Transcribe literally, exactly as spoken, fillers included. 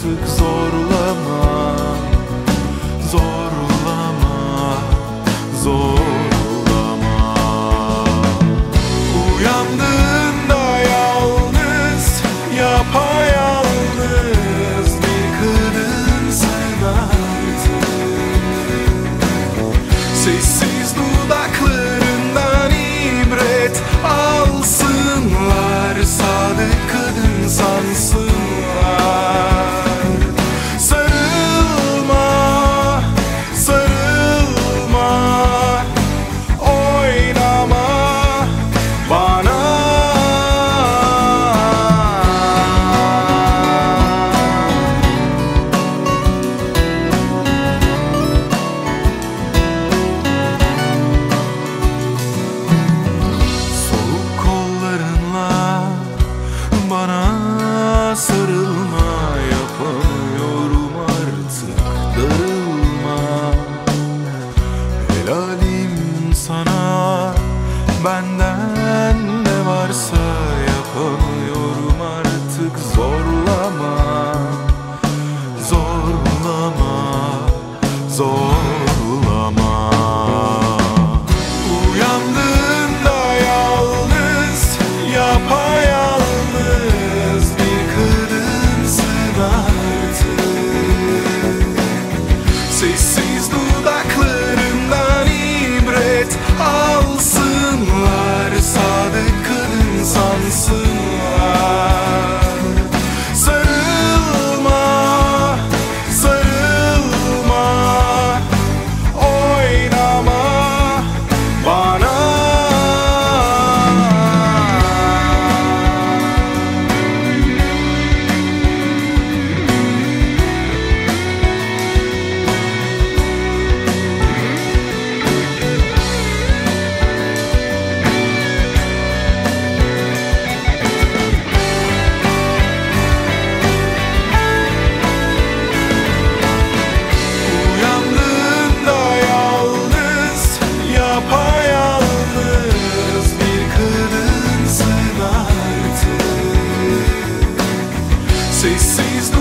artık zorlama, zorlama, zorlama. Uyandığında yalnız, yapayalnız bir kadınsın artık. Sessiz dudaklarından ibret alsınlar, sadık kadın sansınlar. Sarılma, sarılma, oynama bana. Soğuk kollarınla bana sarılma, yapamıyorum artık darılma. Helalim sana, benden ne varsa yapamıyorum artık. Zorlama, zorlama, zorlama. Uyandığında yalnız, yapayalnız bir kadınsın artık. Sessiz dudaklarından ibret alsınlar, sadık kadın sansınlar. Sarılma, sarılma, oynama bana. Uyandığında yalnız, yapayalnız bir kadınsın artık. Sessiz